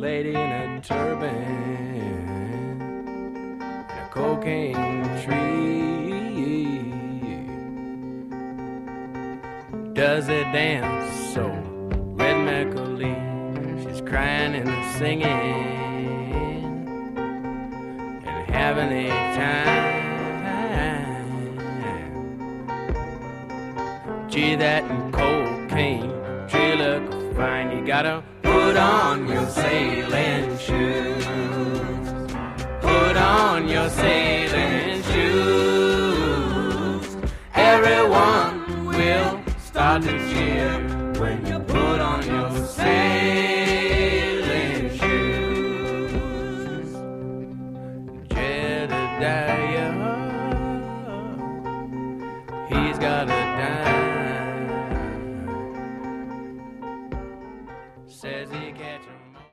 lady in a turban and a cocaine tree. Does it dance so rhythmically? She's crying and singing and having a time. Gee, that cocaine, she look fine. You gotta put on your sailor